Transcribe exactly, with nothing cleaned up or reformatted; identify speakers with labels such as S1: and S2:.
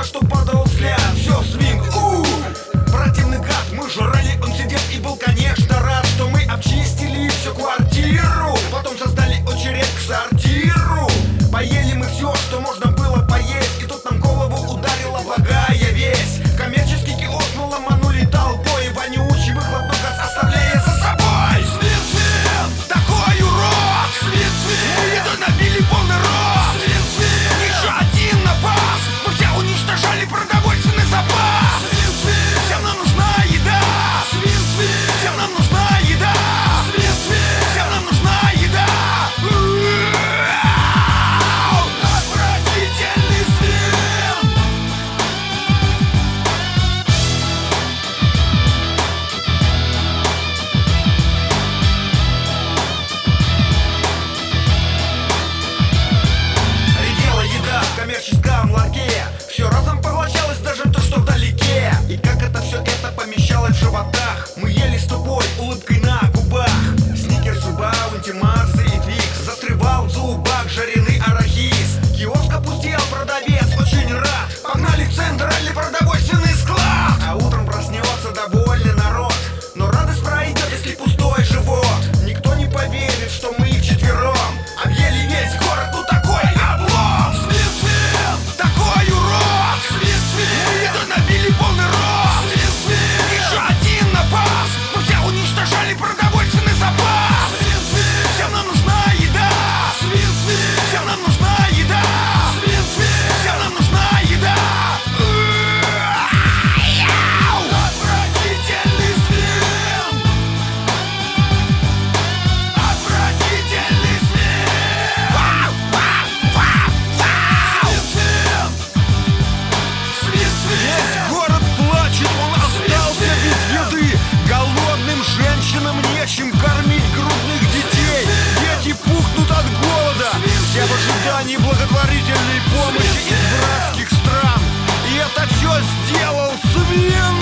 S1: на что падал взгляд. Все, свинг, у противный гад, мы жрали, он сидел и был, конечно, рад, что мы обчистили всю квартиру. Потом создали очередь к сортиру. Поели мы все, что можно было поесть, и тут нам голову ударила благая весть. Коммерческий киоск мы ломанули толпой, вонючий выхлопной газ оставляя за собой. Свин, свин, такой урод! Свин, свин, мы едой набили полный рот. Свин, свин, еще один напас, мы все уничтожали продовольственный запас. Свин, свин, всем нам нужна еда. Свин, свин, всем нам нужна еда. Свин, свин, всем нам нужна еда. Отвратительный свин. Редела еда в коммерческом ларьке, все разом поглощалось, даже то, что вдалеке. И как это все это помещалось в животах, мы ели с тупой улыбкой на губах. Сникерсы, баунти, марсы и твикс, застревал в зубах жареный арахис. Киоск опустел, продавец очень рад, погнали в центральный продовольственный склад. А утром проснется довольный народ, но радость пройдет, если пустой живот. Никто не поверит, что мы вчетвером объели весь город, ну такой облом. Свин, свин, такой урод. Свин, свин, мы едой набили полный рот. Свин, свин, еще один напас, мы все уничтожали продовольственный запас. Свин, свин, всем нам нужна еда. Свин, свин, всем нам нужна еда. Свин, свин, всем нам нужна еда. Отвратительный свин. Отвратительный свин. Свин, свин. Весь город плачет, он остался без еды. Голодным женщинам нечем кормить грудных детей. Дети пухнут от голода. Все в ожидании благотворительной помощи из братских стран. И это все сделал свин.